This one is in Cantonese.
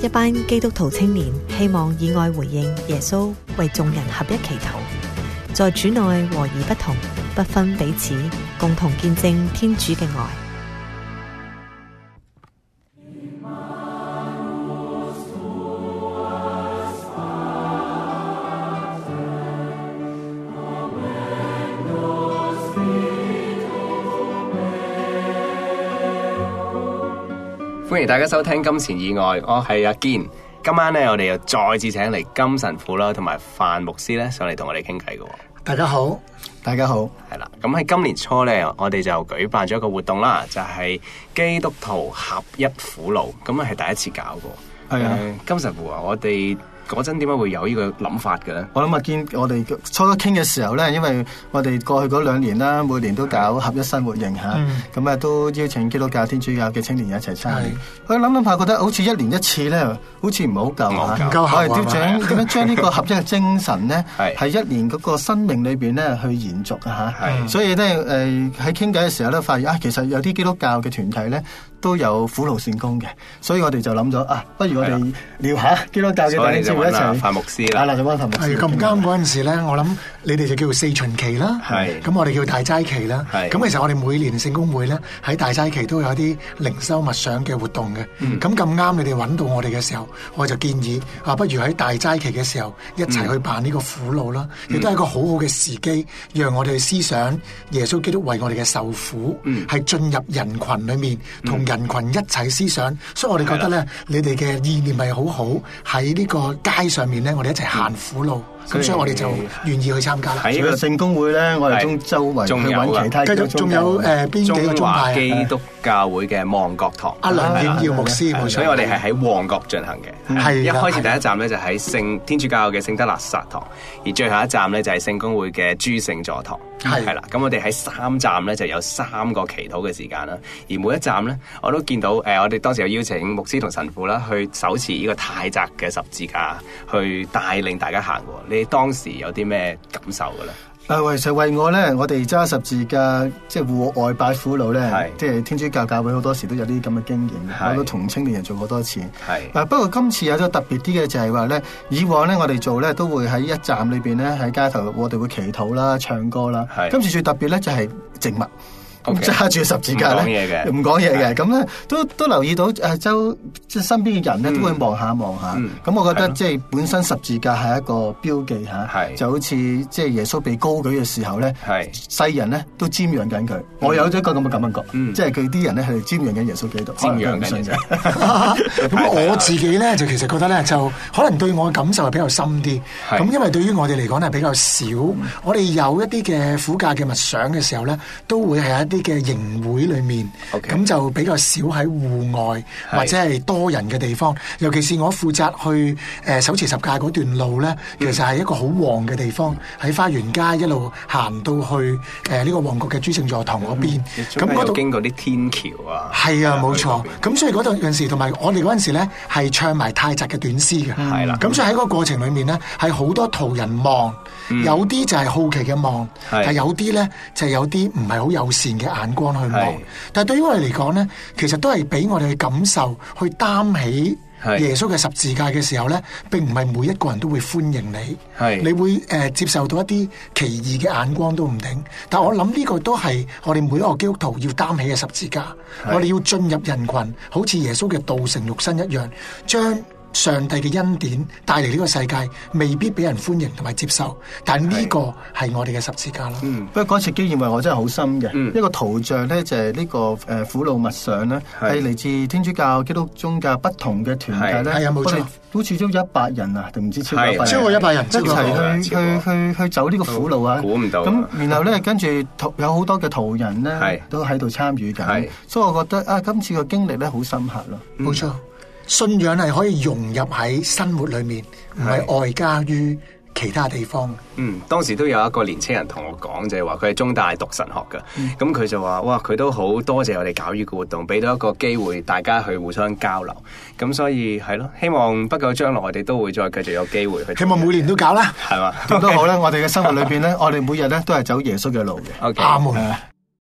一班基督徒青年希望以愛回應耶穌為眾人合一祈禱，在主內和而不同，不分彼此，共同見證天主嘅愛。 歡迎大家收聽金錢以外，我係阿堅。今晚咧，我哋又再次請嚟金神父啦，同埋范牧師咧上嚟同我哋傾偈嘅。 大家好，大家好。 係啦，咁喺今年初咧，我哋就舉辦咗一個活動啦，就係基督徒合一苦路，咁啊係第一次搞過。係啊，金神父啊，我哋嗰陣點解會有呢個諗法嘅咧？ 我諗阿堅，我哋初初傾嘅時候咧，因為我哋過去嗰2年啦，每年都搞合一生活營嚇，咁啊都邀請基督教、天主教嘅青年一齊參與。我諗下，覺得好似1年1次咧，好似唔係好夠嚇，唔夠合。我哋點樣將呢個合一嘅精神咧，喺1年嗰個生命裏邊咧去延續啊嚇。所以咧喺傾偈嘅時候咧，發現啊，其實有啲基督教嘅團體咧都有苦路善工嘅，所以我哋就諗咗啊，不如我哋聊下基督教嘅弟兄姊妹一齊。 范牧師啦， 係咁啱嗰陣時咧，我諗你哋就叫做4旬期啦，咁我哋叫大齋期啦。咁其實我哋每年聖公會咧喺大齋期都有一啲靈修默想嘅活動嘅。咁咁啱你哋揾到我哋嘅時候，我就建議啊，不如喺大齋期嘅時候一齊去辦呢個苦路啦，亦都係一個好好嘅時機，讓我哋思想耶穌基督為我哋嘅受苦，係進入人群裏面同人群一齊思想。所以我哋覺得咧，你哋嘅意念係好好，喺呢個街上面咧，我哋一齊行苦路。咁所以我哋就願意去參加啦。 喺個聖公會咧，我哋周圍去揾其他繼續，仲有邊幾個宗派？ 基督教會嘅旺角堂， 阿梁顯耀牧師，冇錯。 所以我哋係喺旺角進行嘅。係一開始第一站咧就喺天主教嘅聖德肋撒堂，而最後一站咧就係聖公會嘅諸聖座堂。係啦，咁我哋喺3站咧就有3個祈禱嘅時間啦。而每一站咧，我都見到我哋當時有邀請牧師同神父啦，去手持呢個太窄嘅十字架，去帶領大家行過。你當時有啲咩感受嘅咧？ 其實為我咧，我哋揸十字架即係戶外拜苦路咧，即係天主教教會好多時都有啲咁嘅經驗，我都同青年人做過多次。不過今次有咗特別啲嘅就係話咧，以往咧我哋做咧都會喺一站裏邊咧喺街頭，我哋會祈禱啦、唱歌啦。今次最特別咧就係靜默。揸住十字架咧，唔講嘢嘅，咁咧都留意到即係身邊嘅人咧都會望下。咁我覺得即係本身十字架係一個標記嚇，就好似即係耶穌被高舉嘅時候咧，世人咧都瞻仰緊佢。我有咗一個咁嘅感覺，即係佢啲人咧係瞻仰緊耶穌基督， 瞻仰緊嘅。 咁我自己咧就其實覺得咧就可能對我嘅感受係比較深啲。咁因為對於我哋嚟講係比較少，我哋有一啲嘅苦架嘅默想嘅時候咧，都會係一啲嘅營會裏面，咁就比較少喺戶外或者係多人嘅地方。尤其是我負責去手持十架嗰段路咧，其實係一個好旺嘅地方，喺花園街一路行到去呢個旺角嘅諸聖座堂嗰邊。 咁嗰度經過啲天橋啊， 係啊，冇錯。咁所以嗰陣時同埋我哋嗰陣時咧係唱埋太窄嘅短詩嘅，係啦。咁所以喺嗰個過程裏面咧係好多途人望，有啲就係好奇嘅望，但有啲咧就係有啲唔係好友善嘅眼光去望。但係對於我哋嚟講咧，其實都係俾我哋去感受，去擔起耶穌嘅十字架嘅時候咧，並唔係每一個人都會歡迎你，你會接受到一啲奇異嘅眼光都唔定。但我諗呢個都係我哋每一個基督徒要擔起嘅十字架，我哋要進入人群，好似耶穌嘅道成肉身一樣，將上帝嘅恩典帶嚟呢個世界，未必俾人歡迎同埋接受，但呢個係我哋嘅十字架啦。 不過嗰次經驗為我真係好深嘅。一個圖像咧就係呢個苦路默想咧，係嚟自天主教、基督宗教不同嘅團體咧。 係啊，冇錯， 好似都100人啊，定唔知超過100人， 超過100人一齊去走呢個苦路啊！ 估唔到。 咁然後咧，跟住有好多嘅途人咧，都喺度參與緊。所以我覺得啊，今次嘅經歷咧好深刻咯。 冇錯。信仰係可以融入喺生活裏面，唔係外加於其他地方。 當時都有一個年青人同我講，就係話佢係中大讀神學噶，咁佢就話哇，佢都好多謝我哋搞呢個活動，俾到一個機會大家去互相交流。咁所以係咯，希望不久將來我哋都會再繼續有機會去。 希望每年都搞啦， 係嘛？ 點都好啦，我哋嘅生活裏邊咧，我哋每日咧都係走耶穌嘅路嘅。 阿門。